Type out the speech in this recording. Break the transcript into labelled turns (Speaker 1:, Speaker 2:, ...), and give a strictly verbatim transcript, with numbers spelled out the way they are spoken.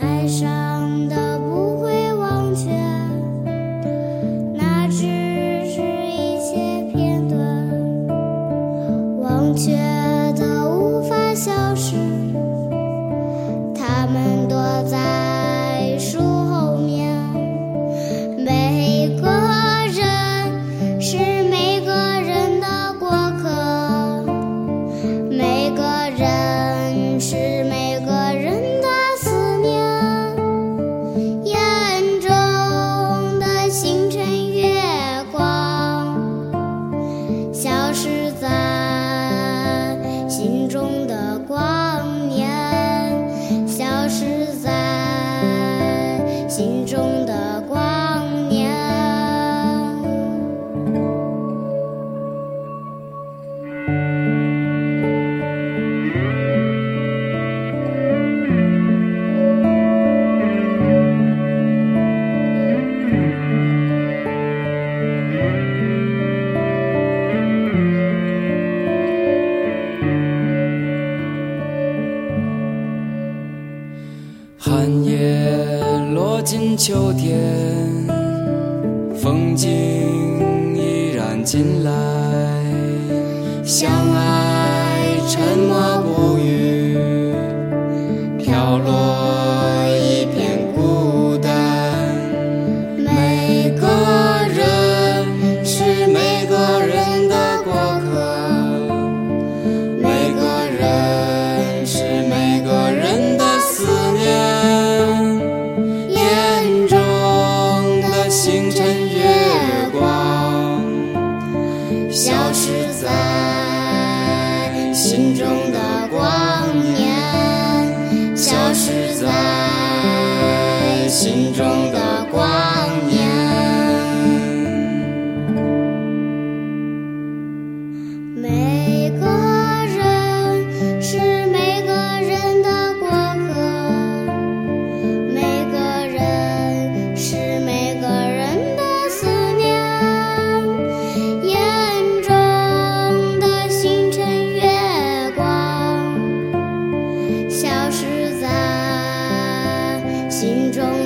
Speaker 1: 爱上的不会忘却，那只是一些片段，忘却的无法消失，它们躲在树后面。每个人是每个人的过客，每个人是每个人的思念。眼中的星辰月光，消失在心中的光年，消失在心中的光年。
Speaker 2: 寒夜落进秋天，风景依然进来，相爱沉默不语，飘落一片孤单。每个人是每个人的过客，每个人是每个人的思念。眼中的星辰月光，消失在心中的光年，消失在心中的光年。
Speaker 1: 每个人是每个人的过客，每个人是每个人的思念。眼中的星辰月光，消失在心中